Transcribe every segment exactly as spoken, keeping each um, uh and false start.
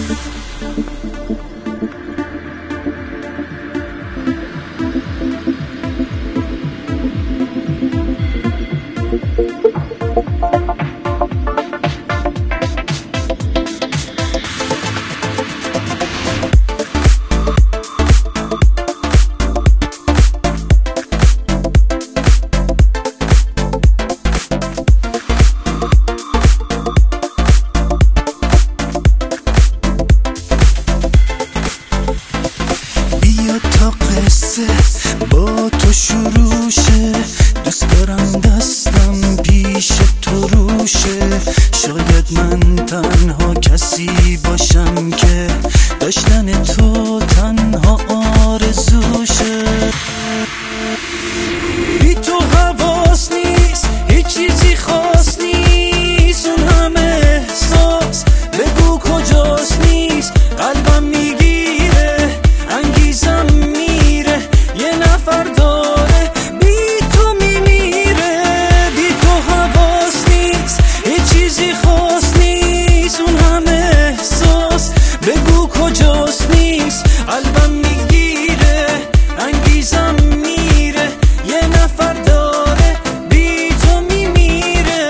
با تو شروع شه، دوست دارم دستم پیش تو روشه. شاید من تنها کسی باشم که داشتن تو تنها آرزوشه. بی تو حواس نیست، هیچ چیزی خاص نیست. اون همه احساس بگو کجاست نیست. قلبم میگیره، انگیزم میره، یه نفر داره بی تو میمیره. بی تو حواس نیست، هیچ چیزی خاص نیست. اون همه احساس بگو کجاست نیست. قلبم میگیره، انگیزم میره، یه نفر داره بی تو میمیره.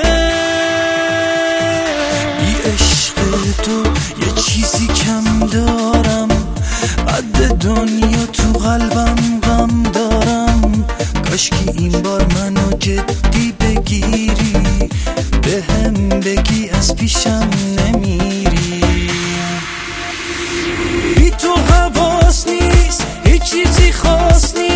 بی عشق تو یه چیزی کم دارم، قد دنیا تو قلبم غم دارم. کاشکی این بار منو جدی بگیری، به هم بگی از پیشم نمیری. بی تو حواس نیست، هیچ چیزی خاص نیست.